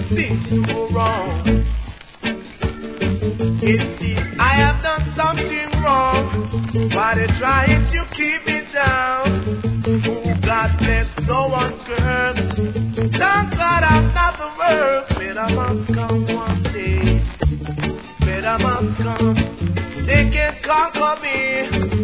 seems to go wrong. It seems I have done something wrong, but they're trying to keep me down. Oh, God bless no one curse. Thank God I'm not the worst. Better must come one day. Better must come. They can't conquer me.